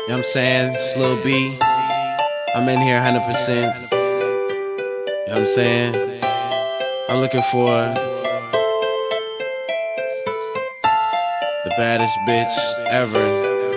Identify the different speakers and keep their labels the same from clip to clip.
Speaker 1: You know what I'm saying? It's Lil B. I'm in here 100%. You know what I'm saying? I'm looking for the baddest bitch ever.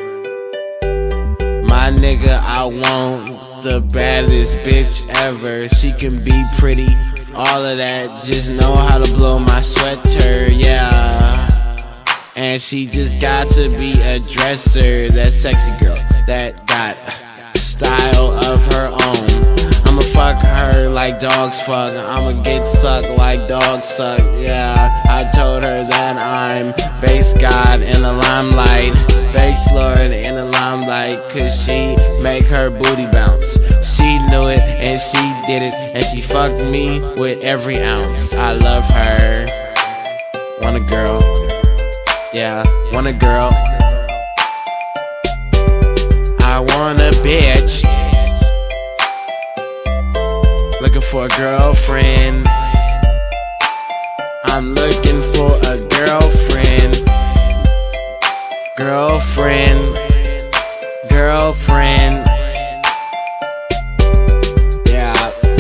Speaker 1: My nigga, I want the baddest bitch ever. She can be pretty, all of that. Just know how to blow my sweater, yeah. And she just got to be a dresser, that sexy girl that got style of her own. I'ma fuck her like dogs fuck, I'ma get sucked like dogs suck, yeah. I told her that I'm bass god in the limelight, bass lord in the limelight, cause she make her booty bounce. She knew it and she did it, and she fucked me with every ounce. I love her. Want a girl, yeah, want a girl. I want a bitch, looking for a girlfriend. I'm looking for a girlfriend. Girlfriend, girlfriend, yeah.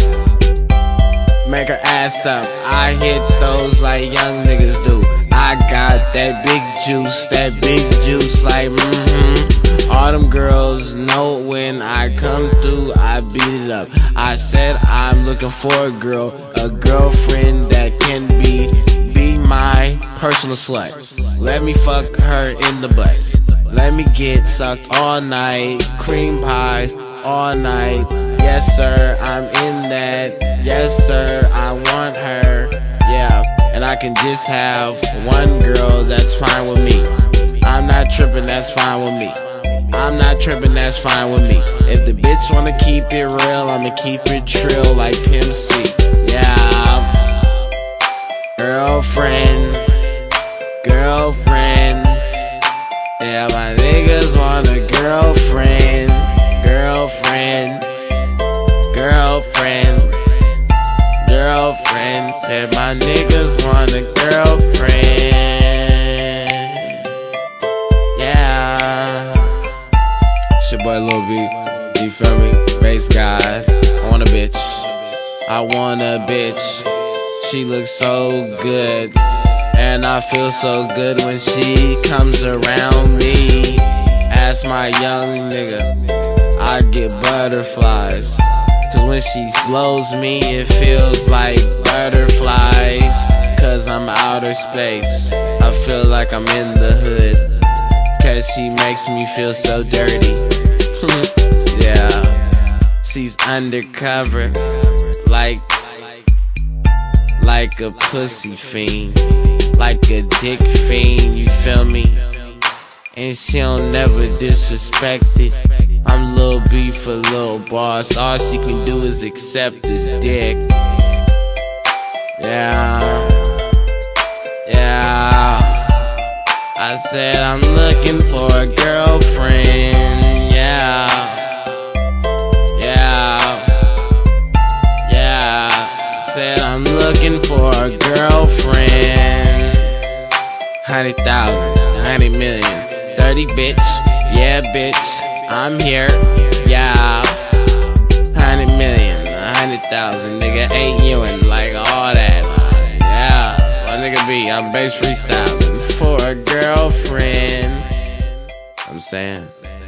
Speaker 1: Make her ass up, I hit those like young niggas do. I got that big juice like All them girls know when I come through, I beat it up. I said I'm looking for a girl, a girlfriend that can be my personal slut. Let me fuck her in the butt. Let me get sucked all night, cream pies all night. Yes sir, I'm in that. Yes sir, I want her, yeah. And I can just have one girl, that's fine with me. I'm not tripping, that's fine with me. I'm not tripping, that's fine with me. If the bitch wanna keep it real, I'ma keep it trill like Pimp C, yeah. Girlfriend, girlfriend, yeah, my niggas want a girlfriend. Girlfriend, girlfriend, girlfriend, said my niggas want a girlfriend, yeah. It's your boy Lil B, you feel me? Bass God, I want a bitch, I want a bitch. She looks so good, and I feel so good when she comes around me. Ask my young nigga, I get butterflies, cause when she blows me it feels like butterflies. Cause I'm outer space, I feel like I'm in the hood, cause she makes me feel so dirty. Yeah, she's undercover like a pussy fiend, like a dick fiend, you feel me? And she don't never disrespect it. I'm Lil B for Lil Boss, all she can do is accept this dick. Yeah, yeah. I said I'm looking for a girlfriend, yeah. Yeah, yeah. Said I'm looking for a girlfriend. 100,000, 100 million, 30 bitch, yeah bitch, I'm here, yeah. 100 million, 100,000, nigga, 8 you and like all that, yeah. My nigga B, I'm bass freestyling for a girlfriend. I'm saying.